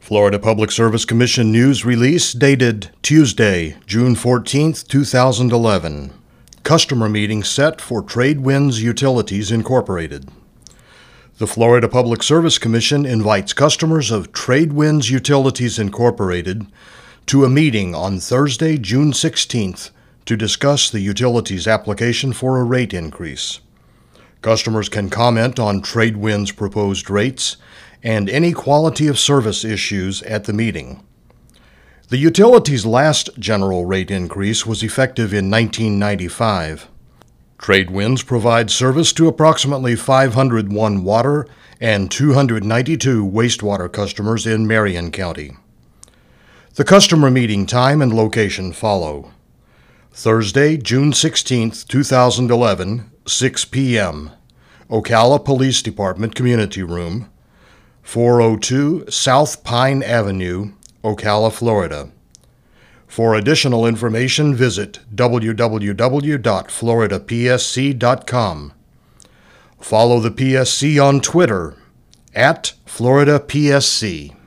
Florida Public Service Commission news release dated Tuesday, June 14, 2011. Customer meeting set for Tradewinds Utilities Incorporated. The Florida Public Service Commission invites customers of Tradewinds Utilities Incorporated to a meeting on Thursday, June 16th to discuss the utilities application for a rate increase. Customers can comment on Tradewinds' proposed rates and any quality of service issues at the meeting. The utility's last general rate increase was effective in 1995. Tradewinds provides service to approximately 501 water and 292 wastewater customers in Marion County. The customer meeting time and location follow. Thursday, June 16, 2011, 6 p.m., Ocala Police Department Community Room, 402 South Pine Avenue, Ocala, Florida. For additional information, visit www.floridapsc.com. Follow the PSC on Twitter @FloridaPSC.